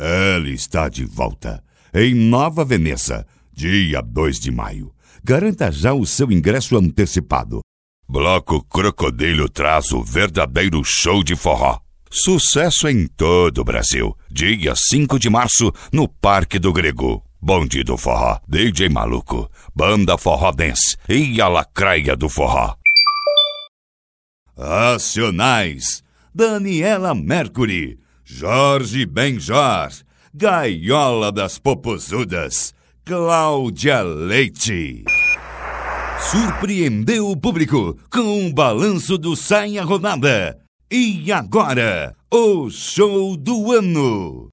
Ela está de volta, em Nova Veneza, dia 2 de maio. Garanta já o seu ingresso antecipado. Bloco Crocodilo traz o verdadeiro show de forró. Sucesso em todo o Brasil. Dia 5 de março, no Parque do Grego. Bonde do Forró, DJ Maluco, Banda Forró Dance e a Lacraia do Forró. Racionais, Daniela Mercury, Jorge Benjor, Gaiola das Popozudas, Cláudia Leite. Surpreendeu o público com o balanço do Saia Rodada. E agora, o show do ano.